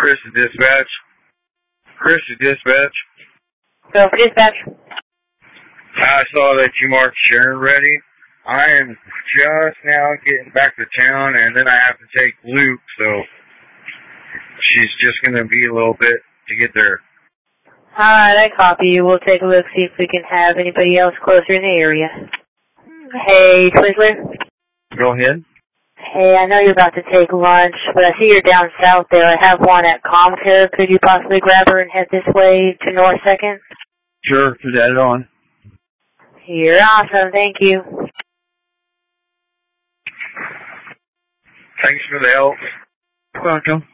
Chris is dispatch. Chris is dispatch. Go for dispatch. I saw that you marked Sharon ready. I am just now getting back to town, and then I have to take Luke, so she's just going to be a little bit to get there. Alright, I copy you. We'll take a look, see if we can have anybody else closer in the area. Hey, Twizzler. Go ahead. Hey, I know you're about to take lunch, but I see you're down south there. I have one at Comco. Could you possibly grab her and head this way to North 2nd? Sure, put that on. You're awesome. Thank you. Thanks for the help. Welcome.